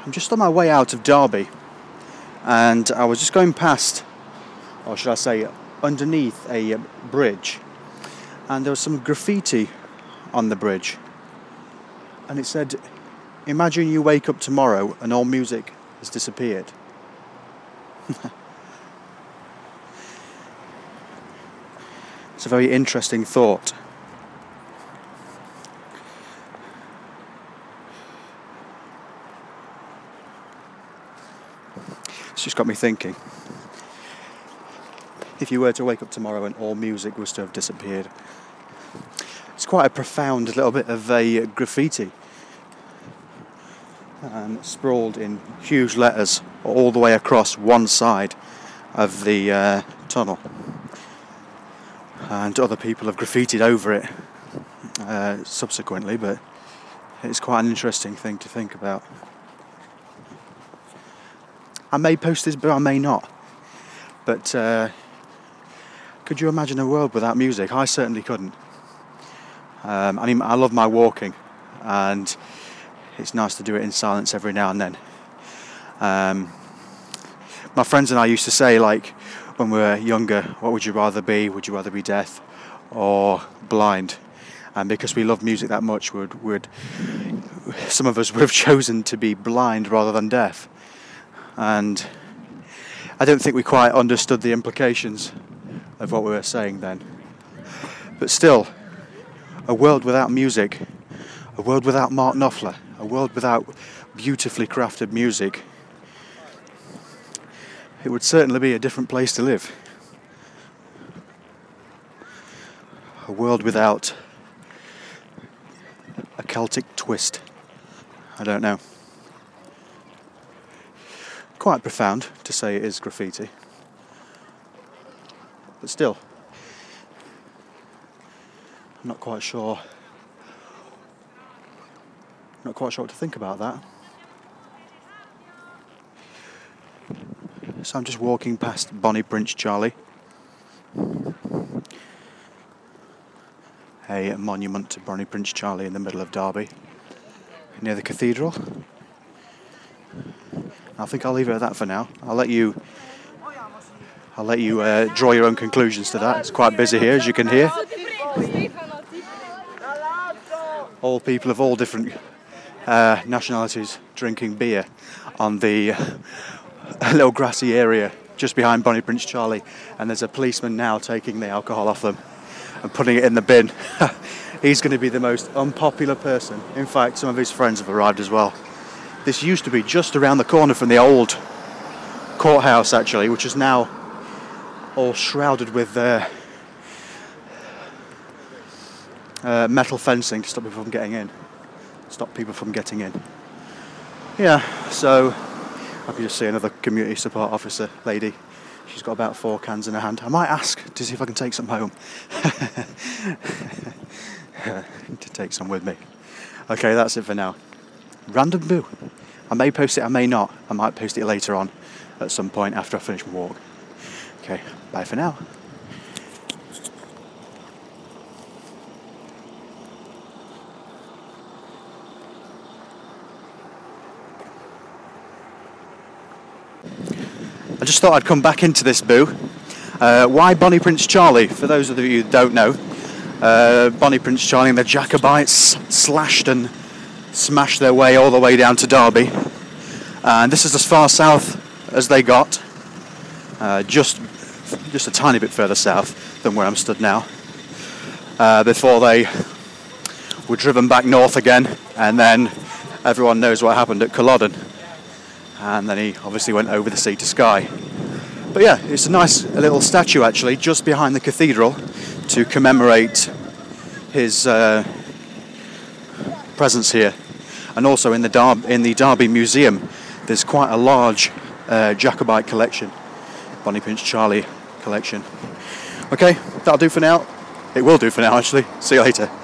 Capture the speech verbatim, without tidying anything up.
I'm just on my way out of Derby, and I was just going past, or should I say underneath a bridge, and there was some graffiti on the bridge, and it said, "Imagine you wake up tomorrow and all music has disappeared." It's a very interesting thought. It's just got me thinking. If you were to wake up tomorrow and all music was to have disappeared, it's quite a profound little bit of a graffiti, and sprawled in huge letters all the way across one side of the uh, tunnel, and other people have graffitied over it uh, subsequently, but it's quite an interesting thing to think about. I may post this, but I may not. But uh, could you imagine a world without music? I certainly couldn't. Um, I mean, I love my walking, and it's nice to do it in silence every now and then. Um, my friends and I used to say, like, when we were younger, what would you rather be? Would you rather be deaf or blind? And because we love music that much, would would some of us would have chosen to be blind rather than deaf. And I don't think we quite understood the implications of what we were saying then. But still, a world without music, a world without Mark Knopfler, a world without beautifully crafted music, it would certainly be a different place to live. A world without a Celtic twist. I don't know. Quite profound to say it is graffiti. But still, I'm not quite sure. Not quite sure what to think about that. So I'm just walking past Bonnie Prince Charlie, a monument to Bonnie Prince Charlie in the middle of Derby, near the cathedral. I think I'll leave it at that for now. I'll let you I'll let you uh, draw your own conclusions to that. It's quite busy here, as you can hear. All people of all different uh, nationalities drinking beer on the uh, little grassy area just behind Bonnie Prince Charlie, and there's a policeman now taking the alcohol off them and putting it in the bin. He's going to be the most unpopular person. In fact, some of his friends have arrived as well. This used to be just around the corner from the old courthouse, actually, which is now all shrouded with uh, uh, metal fencing to stop people from getting in. Stop people from getting in. Yeah, so I can just see another community support officer lady. She's got about four cans in her hand. I might ask to see if I can take some home. To take some with me. Okay, that's it for now. Random boo. I may post it, I may not. I might post it later on at some point after I finish my walk. Okay, bye for now. I just thought I'd come back into this boo. Uh, why Bonnie Prince Charlie? For those of you who don't know, uh, Bonnie Prince Charlie and the Jacobites slashed and smashed their way all the way down to Derby, and this is as far south as they got, uh, just just a tiny bit further south than where I'm stood now, uh, before they were driven back north again, and then everyone knows what happened at Culloden, and then he obviously went over the sea to Skye. But yeah, it's a nice little statue actually just behind the cathedral to commemorate his uh, presence here. And also in the Dar- in the Derby Museum, there's quite a large uh, Jacobite collection, Bonnie Prince Charlie collection. Okay, that'll do for now. It will do for now, actually. See you later.